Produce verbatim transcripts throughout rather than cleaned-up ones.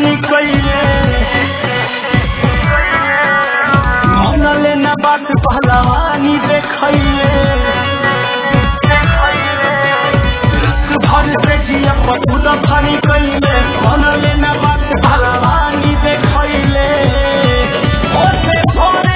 फानी कइले मन लेना बात पहलवानी देखैले भर से जिया पतुद फानी कइले मन लेना बात पहलवानी देखैले ओसे भोरे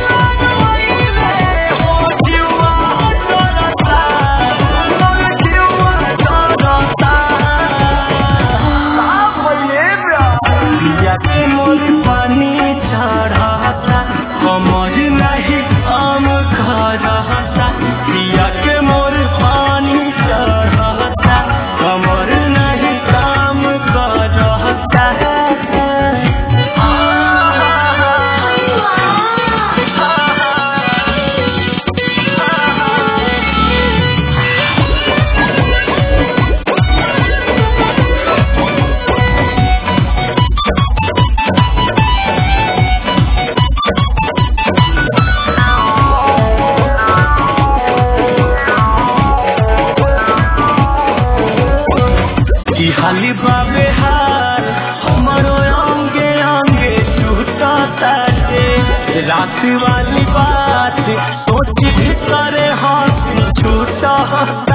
पानी चढ़ाता कमर नहीं काम खराता पिया के मोर पानी चढ़ाता कमर नहीं काम खराता खाली बाबे हार हमारो अंगे अंगे छूटा ताटे रात वाली बात सोच करे हाथ छूटा